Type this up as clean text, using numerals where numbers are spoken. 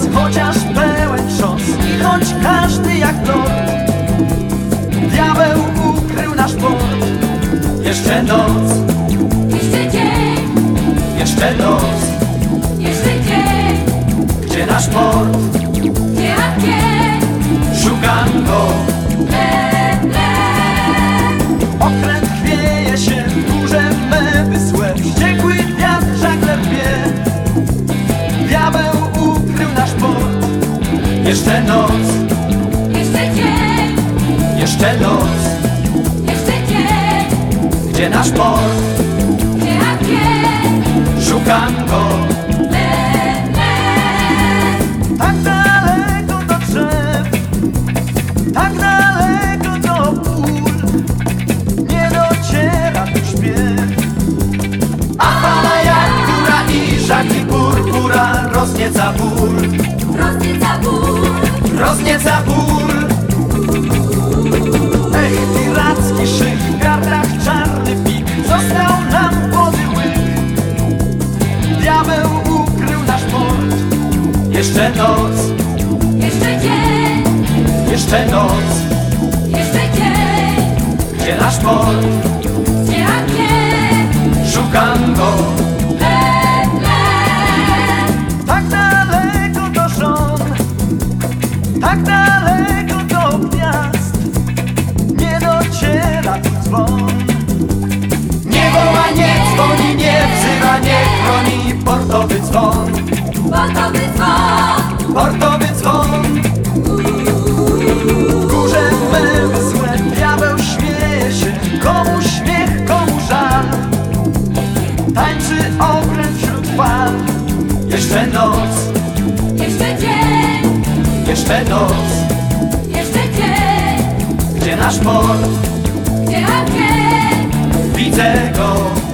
chociaż pełen trząs i choć każdy jak lord, diabeł ukrył nasz port. Jeszcze noc, Jeszcze dzień, jeszcze noc, jeszcze dzień, gdzie nasz port? gdzie a gdzie? Szukam go. Le, le. Okręt chwieje się, burze me wysłe, wściekły wiatr żagle rwie. Diabeł ukrył nasz port. Jeszcze noc, Jeszcze dzień, jeszcze noc, jeszcze dzień, gdzie nasz port? gdzie a gdzie? Szukam go. Le, le. Tak daleko do drzew, tak daleko do pól, nie dociera tu śpiew. A fala jak góra i żagli purpura roznieca ból, Roznieca ból, roznieca ból. Ech, piracki szyk, w gardrach czarny pik, został nam podyły. Diabeł ukrył nasz port. Jeszcze noc, jeszcze dzień, jeszcze noc, jeszcze dzień, gdzie nasz port? gdzie a gdzie? Szukam go. Le, le. Tak daleko do żon, tak daleko do gwiazd, nie dociera tu dzwon. Nie woła, nie dzwoni, nie wzywa, nie chroni portowy dzwon, Portowy dzwon, portowy dzwon. W górze me wysłe diabeł śmieje się, komu śmiech, komu żal. Tańczy okręt wśród fal. Jeszcze noc, jeszcze dzień, jeszcze noc, jeszcze dzień, gdzie nasz port? gdzie a gdzie? Widzę go.